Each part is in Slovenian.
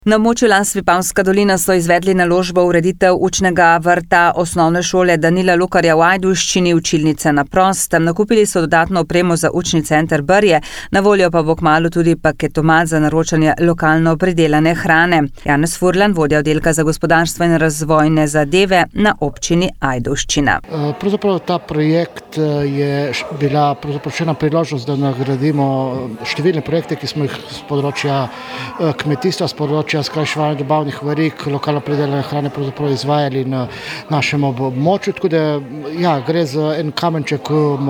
Na območju Las Vipavska dolina so izvedli naložbo ureditev učnega vrta osnovne šole Danila Lokarja v Ajdovščini, učilnice na prostem. Nakupili so dodatno opremo za učni center Brje, na voljo pa bo kmalu tudi paketomat za naročanje lokalno pridelane hrane. Janez Furlan, vodja oddelka za gospodarstvo in razvojne zadeve na občini Ajdovščina. Pravzaprav ta projekt je bila še ena priložnost, da nagradimo številne projekte, ki smo jih z področja kmetijstva, z področja skrajševanja dobavnih verig, lokalno pridelane hrane pravzaprav izvajali na našem območju. Tako da gre za en kamenček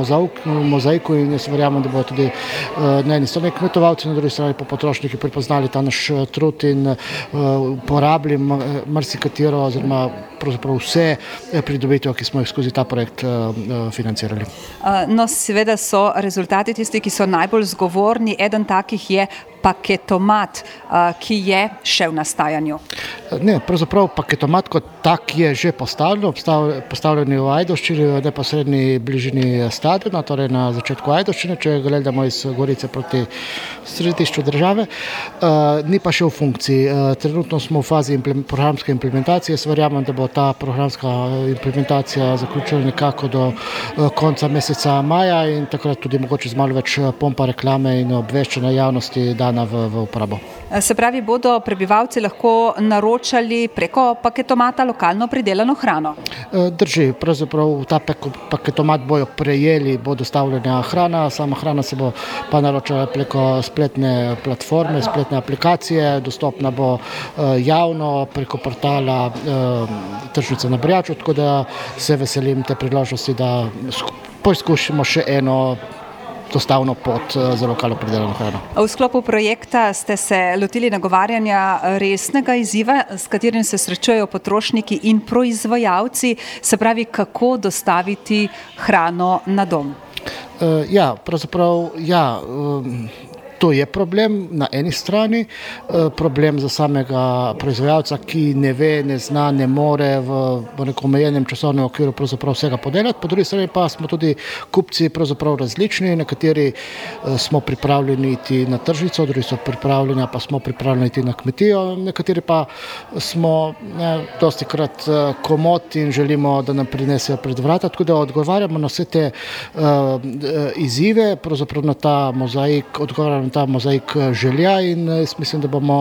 mozaiku in jaz verjamem, da bodo tudi na eni strani kmetovalci, na drugi strani pa potrošniki prepoznali ta naš trud in porabili marsikatero oziroma pravzaprav vse pridobitve, ki smo jih skozi ta projekt financirali. No, seveda so rezultati tisti, ki so najbolj zgovorni. Eden takih je paketomat, ki je še v nastajanju. Ne, pravzaprav paketomat kot tak je že postavljen v Ajdovščini, v neposredni bližini stadiona, torej na začetku Ajdovščine, če gledamo iz Gorice proti središču države. Ni pa še v funkciji. Trenutno smo v fazi programske implementacije. Jaz verjamem, da bo ta programska implementacija zaključena nekako do konca meseca maja in takrat tudi mogoče z malo več pompa reklame in obveščanja javnosti dana v uporabo. Se pravi, bodo prebivalci lahko naročali preko paketomata lokalno pridelano hrano? Drži, pravzaprav ta paketomat bojo prejeli, bo dostavljena hrana, sama hrana se bo pa naročala preko spletne platforme, spletne aplikacije, dostopna bo javno preko portala Tržnica na Brjaču, tako da se veselim te priložnosti, da poizkušamo še eno dostavno pot za lokalno pridelano hrano. V sklopu projekta ste se lotili nagovarjanja resnega izziva, s katerim se srečujejo potrošniki in proizvajalci, se pravi, kako dostaviti hrano na dom. To je problem na eni strani, problem za samega proizvajalca, ki ne ve, ne zna, ne more v nekom omejenem časovnem okviru pravzaprav vsega podelati. Po drugi strani pa smo tudi kupci pravzaprav različni, nekateri smo pripravljeni iti na tržnico, drugi so pripravljeni, pa smo pripravljeni iti na kmetijo, nekateri pa smo dostikrat komot in želimo, da nam prinesejo pred vrata, tako da odgovarjamo na vse te izzive, pravzaprav na ta mozaik, odgovarjamo ta mozaik želja in jaz mislim,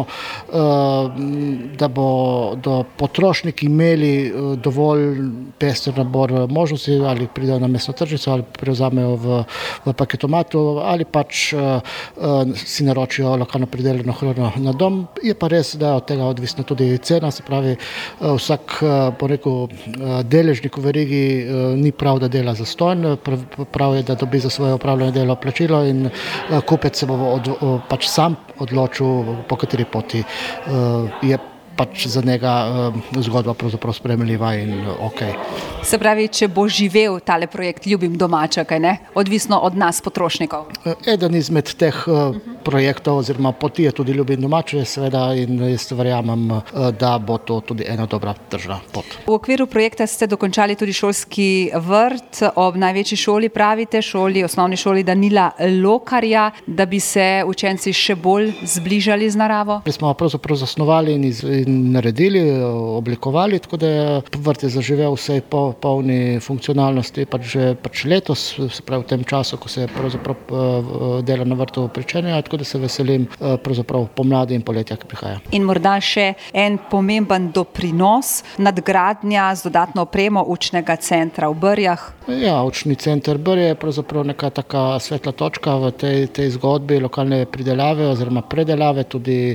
da bodo potrošniki imeli dovolj pester nabor možnosti, ali pridejo na mestno tržnico, ali prevzamejo v paketomatu, ali pač si naročijo lokalno pridelano hrano na dom. Je pa res, da je od tega odvisna tudi cena, se pravi, vsak deležnik v verigi ni prav, da dela zastonj, prav je, da dobi za svoje opravljeno delo plačilo in kupec se bo pač sam odločil, po kateri poti je pač za njega zgodba pravzaprav sprejemljiva in okej. Se pravi, če bo živel tale projekt Ljubim domače, kaj ne? Odvisno od nas, potrošnikov. Eden izmed teh projektov oziroma poti je tudi Ljubim domače, seveda, in jaz verjamem, da bo to tudi ena dobra tržna pot. V okviru projekta ste dokončali tudi šolski vrt ob največji šoli, pravite, osnovni šoli Danila Lokarja, da bi se učenci še bolj zbližali z naravo? Mi smo pravzaprav zasnovali in naredili, oblikovali, tako da vrt je zaživel vsej polni funkcionalnosti pač letos, se pravi v tem času, ko se pravzaprav dela na vrtu pričenja, tako da se veselim pravzaprav pomladi in poletja, ki prihaja. In morda še en pomemben doprinos, nadgradnja z dodatno opremo učnega centra v Brjah. Učni center Brje je pravzaprav neka taka svetla točka v tej zgodbi lokalne pridelave oziroma predelave, tudi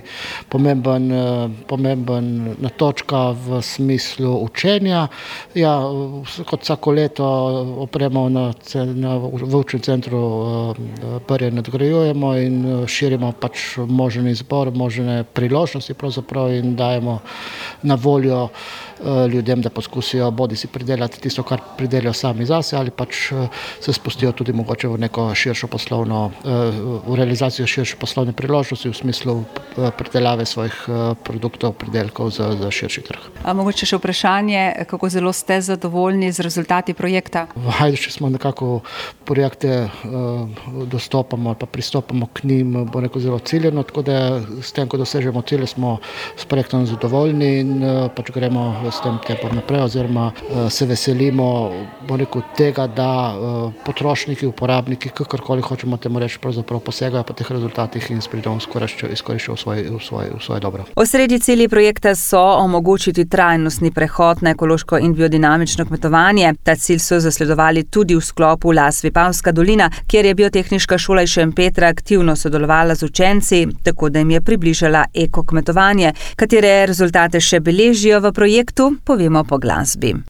pomemben točka v smislu učenja. Kot vsako leto opremo v učnem centru Brje nadgrajujemo in širimo pač možen izbor, možne priložnosti pravzaprav in dajemo na voljo ljudem, da poskusijo bodisi pridelati tisto, kar pridelijo sami zase, ali pač se spustijo tudi mogoče v neko širšo poslovno, v realizacijo širše poslovne priložnosti v smislu pridelave svojih produktov, pridelkov za širši trg. Mogoče še vprašanje, kako zelo ste zadovoljni zadovoljni z rezultati projekta? V Ajduši smo nekako projekte dostopamo ali pa pristopamo k njim zelo ciljeno, tako da s tem, ko dosežemo cilje, smo s projektom zadovoljni in pač gremo s tem tempom naprej oziroma se veselimo tega, da potrošniki, uporabniki, kakorkoli hočemo temu reči, pravzaprav posegajo po teh rezultatih in s pridom izkoriščajo v svoje dobro. Osrednji cilji projekta so omogočiti trajnostni prehod na ekološko in biodinamično kmetovanje. Ta cilj so zasledovali tudi v sklopu Las Vipavska dolina, kjer je Biotehniška šola iz Šempetra aktivno sodelovala z učenci, tako da jim je približala ekokmetovanje. Katere rezultate še beležijo v projektu, povemo po glasbi.